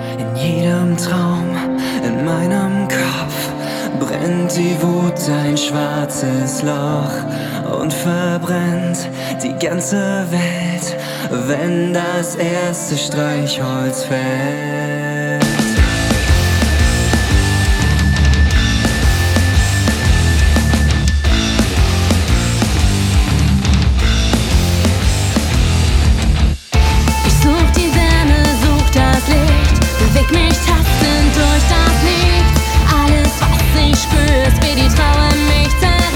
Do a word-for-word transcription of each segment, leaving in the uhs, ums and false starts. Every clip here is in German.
In jedem Traum, in meinem Kopf brennt die Wut ein schwarzes Loch und verbrennt die ganze Welt, wenn das erste Streichholz fällt. Ich such die Wärme, such das Licht, beweg mich tastend durch das Nichts. Alles, was ich spür, ist wie die Trauer mich zerreißt.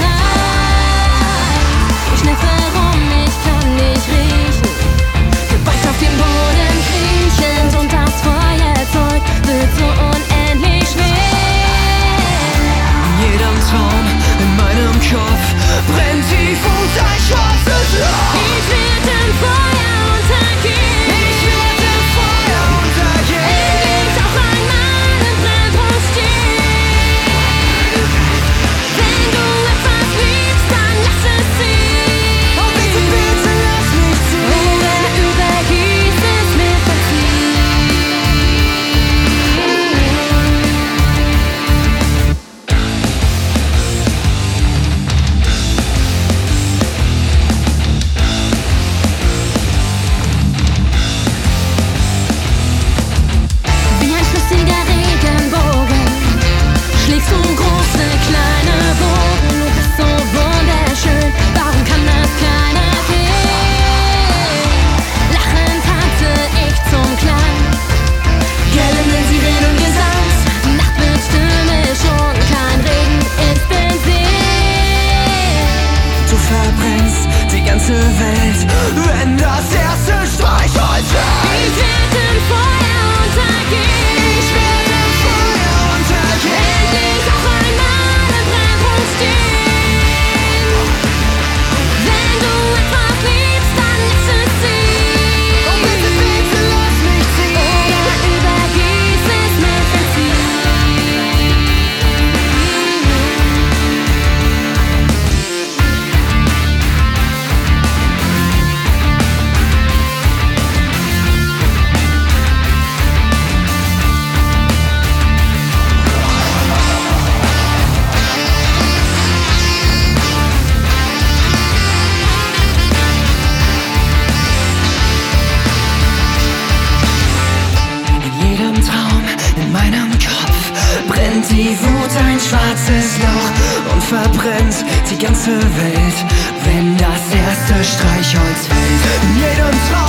Ich schnüffel rum, ich kann dich riechen, gebeugt auf dem Boden kriechend, und das Feuerzeug wird so unendlich schwer. In jedem Traum, in meinem Kopf brennt die Wut ein schwarzes Loch. Ich werd im Feuer untergehen. Ich werd im Feuer untergehen. Endlich auch einmal im Brennpunkt stehen. Wenn du etwas liebst, dann lass es ziehen. Oh bitte, bitte lass mich ziehen. Oder übergieß es mit Benzin. Wie ein flüssiger Regenbogen schlägst du große, kleine Bogen. Du bist so wunderschön, warum kann das keiner sehen? Lachend tanze ich zum Klang, gellende Sirenengesang. Die Nacht wird stürmisch und kein Regen ist in Sinn. Du verbrennst die ganze Welt, wenn das erste Streichholz fällt. Ich werd im Feuer untergehen. Ich werd im Feuer untergehen. Endlich auch einmal im Brennpunkt stehen. Wenn du etwas liebst, dann lass es ziehen. Oh bitte, bitte lass mich ziehen. Oder übergieß es mit Benzin. In jedem Traum, in meinem Kopf brennt die Wut ein schwarzes Loch und verbrennt die ganze Welt, wenn das erste Streichholz fällt. In jedem Traum